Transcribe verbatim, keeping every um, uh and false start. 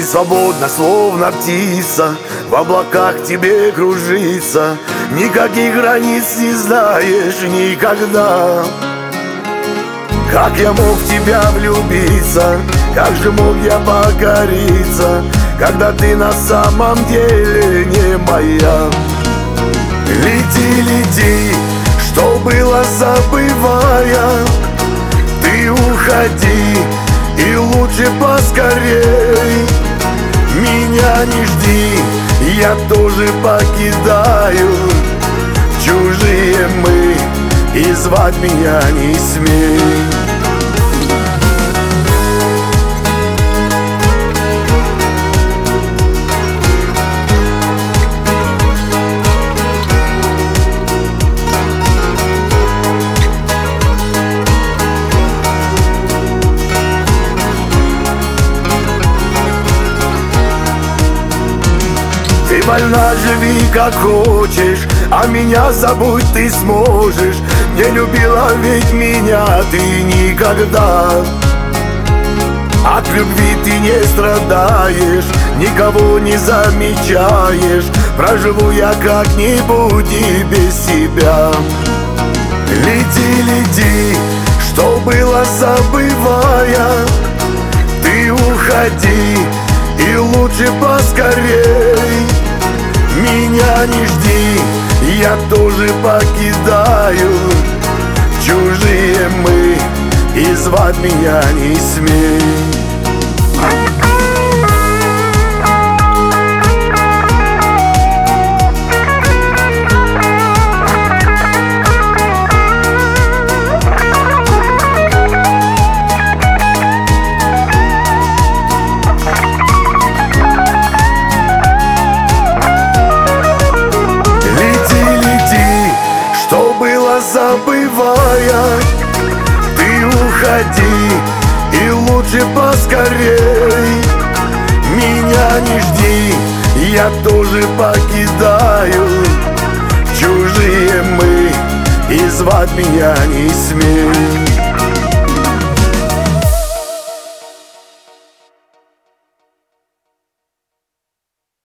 свободно, словно птица, в облаках тебе кружится. Никаких границ не знаешь никогда. Как я мог в тебя влюбиться, как же мог я покориться, когда ты на самом деле не моя. Лети, лети, что было забывая, ты уходи, и лучше поскорей. Меня не жди, я тоже покидаю. Чужие мы, и звать меня не смей. Ты вольна, живи как хочешь, а меня забудь ты сможешь. Не любила ведь меня ты никогда. От любви ты не страдаешь, никого не замечаешь. Проживу я как-нибудь и без себя. Лети, лети, что было забывая, ты уходи, и лучше поскорей. Меня не жди, я тоже покидаю. Чужие мы, и звать меня не смей. Забывая, ты уходи, и лучше поскорей. Меня не жди, я тоже покидаю. Чужие мы, и звать меня не смей.